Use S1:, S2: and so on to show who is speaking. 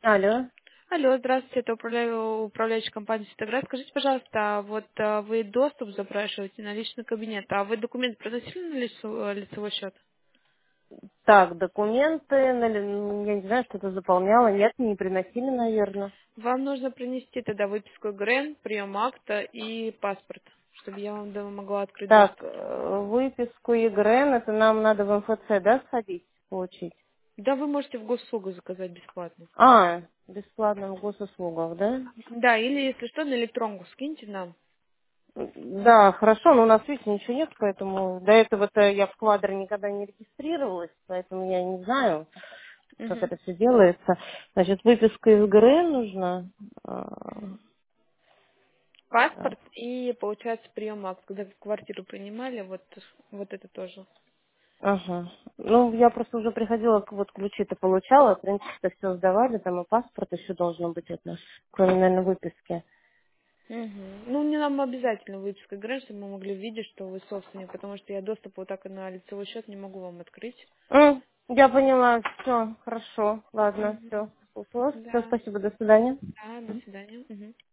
S1: Алло.
S2: Алло, здравствуйте, это управляющая компания «Светоград». Скажите, пожалуйста, вы доступ запрашиваете на личный кабинет, а вы документ приносили на лицевой счет?
S1: Так, документы, я не знаю, что это заполняла. Нет, не приносили, наверное.
S2: Вам нужно принести тогда выписку ГРН, прием акта и паспорт, чтобы я вам могла открыть
S1: Так,
S2: доступ.
S1: выписку ЕГРН, это нам надо в МФЦ, да, сходить, получить?
S2: Да, вы можете в госуслугу заказать бесплатно.
S1: Бесплатно в госуслугах, да?
S2: Да, или если что, на электронку скиньте нам.
S1: Да, хорошо, но у нас, видите, ничего нет, поэтому до этого-то я в квадро никогда не регистрировалась, поэтому я не знаю, как
S2: Мгм.
S1: это все делается. Значит, выписка из ГРН нужна. Так.
S2: Паспорт и, получается, прием акт. Когда в квартиру принимали, вот это тоже.
S1: Ага. Ну, я просто уже приходила, вот ключи-то получала, в принципе, все сдавали, там и паспорт еще должно быть от нас, кроме, наверное, выписки.
S2: Мгм. Ну, не нам обязательно выписка ГРЭ, чтобы мы могли видеть, что вы собственник, потому что я доступ вот так и на лицевой счет не могу вам открыть.
S1: Я поняла, все, хорошо, ладно,
S2: Мгм.
S1: все. Все,
S2: Да,
S1: спасибо, до свидания.
S2: да, до свидания. Мгм.